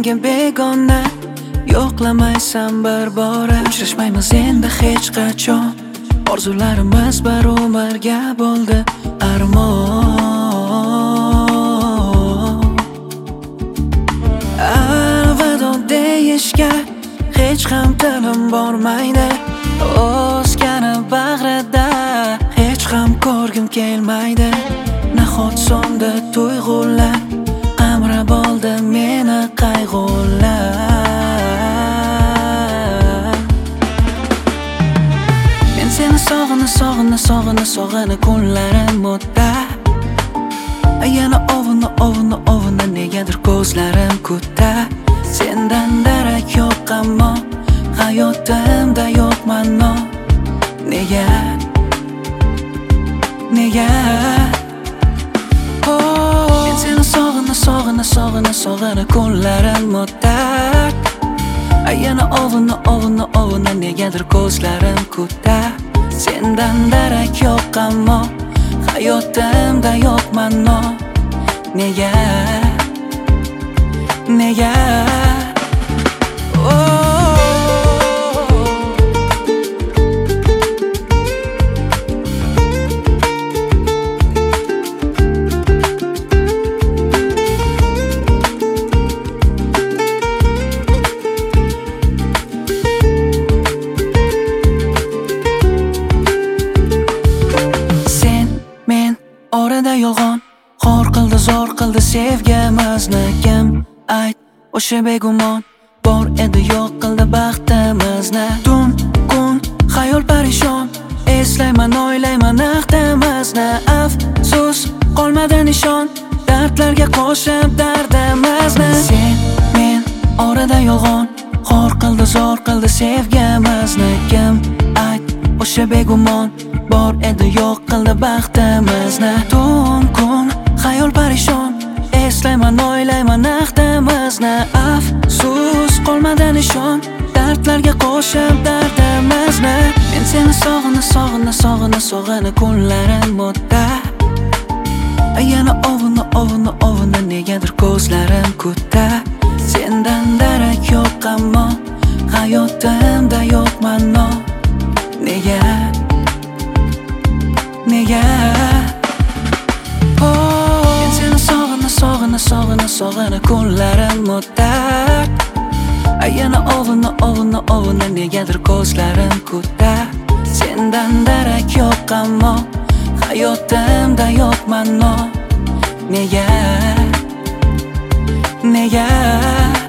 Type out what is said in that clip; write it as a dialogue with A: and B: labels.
A: menga begona. Yo'qlamaysan bir bora. Uchrashmaymiz endi hech qachon. Orzularimiz bir umrga bo'ldi armon. Alvido deyishga hech ham tilim bormaydi. O'zgani bag'rida hech ham ko'rgim kelmaydi. Nahot sonda tuyg'ular qamrab oldi meni qayg'ular. Men seni sog'ina kunlarim o'tda. Yana ovuni negadir ko'zlarim kutda. Sendan darak yo'q ammo hayotimda yo'qman no. Nega? Men seni sog'ina kunlarim o'tda. Yana ovuni negadir ko'zlarim kutda. Sendan darak yo'q ammo hayotimda yo'qman no. Nega? Orada yolg'on xor qildi, zo'r qildi sevgimizni. Kim ayt o'sha begumon bor edi, yo'q qildi baxtimizni. Tun kun xayol parishon, eslayman o'ylayman aqdimizni. Afsus qolmadi nishon, dardlarga qo'shib dardimizni. Sen men orada yolg'on xor qildi, zo'r qildi sevgimizni. Kim ayt o'sha begumon bor edi, yo'q qildi baxtimizni. Tun kun xayol parishon, eslayman o'ylayman aqdimizni. Afsus qolmadi nishon, dardlarga qo'shib dardimizni. Men seni sog'ina kunlarim o'tda. Yana ovuni negadir ko'zlarim kutda. Sendan darak yo'q ammo hayotimda yo'qman no. Nega? Men seni sog'ina kunlarim o'tda. Yana ovuni negadir ko'zlarim kutda. Sendan darak yo'q ammo hayotimda yo'qman no. Nega?